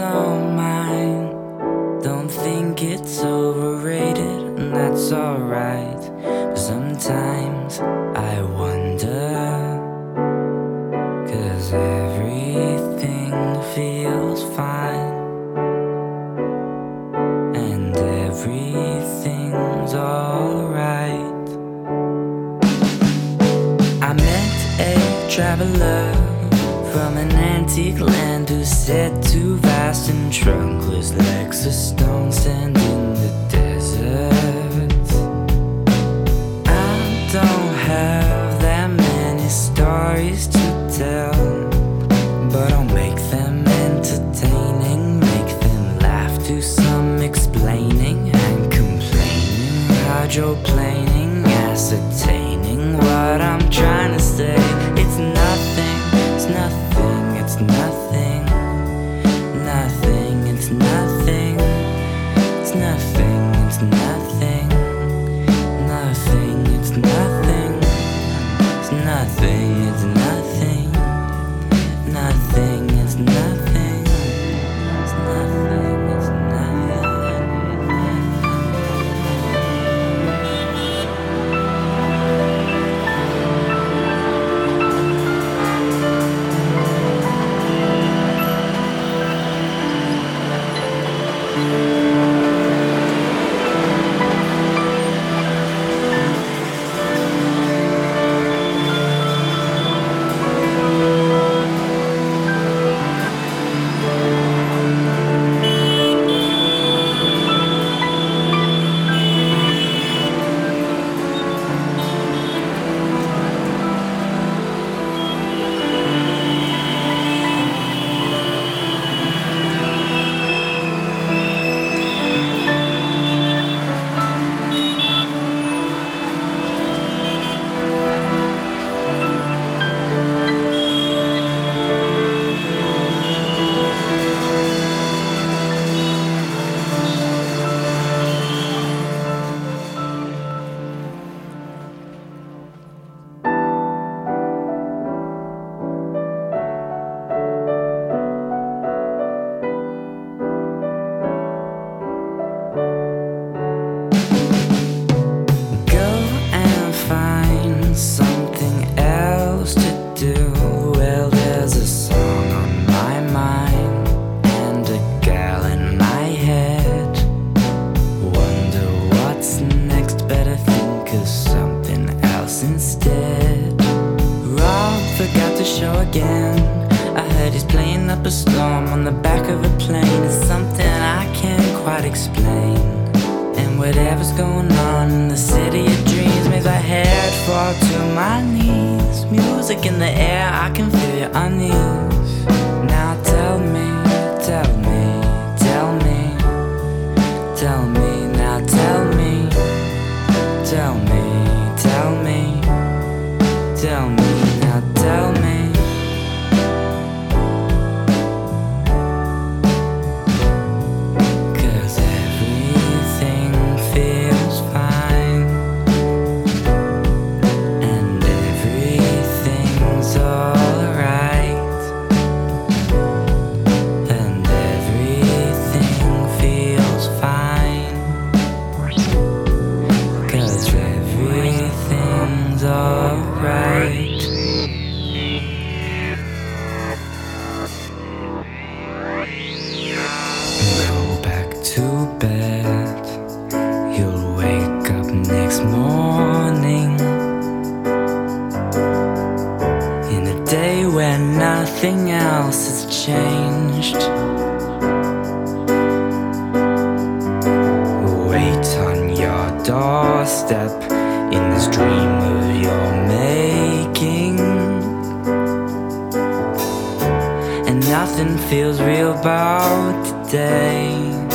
don't mind. Don't think it's overrated, and that's alright. But sometimes I wonder, 'cause everything feels fine, and everything's alright. I met a traveler from an antique land who said too vast and trunkless legs of stone stand in the desert. I don't have that many stories to tell, but I'll make them entertaining, make them laugh, do some explaining and complaining, hydroplaning, ascertaining what I'm trying to say. It's nothing, it's nothing, it's nothing, nothing, it's nothing, it's nothing, it's nothing, nothing, it's nothing, it's nothing, it's nothing, nothing, it's nothing, it's nothing, it's nothing. Something else to do. Well, there's a song on my mind and a gal in my head. Wonder what's next, better think of something else instead. Rob forgot to show again. I heard he's playing up a storm on the back of a plane. It's something I can't quite explain. And whatever's going on in the city of dreams makes my head fall to my knees. Music in the air, I can feel your unease. Now tell me, tell me, tell me, tell me, now tell me, tell me, tell me, tell me, now tell me. Go back to bed. You'll wake up next morning in a day where nothing else has changed. Wait on your doorstep in this dream of your making, and nothing feels real about today.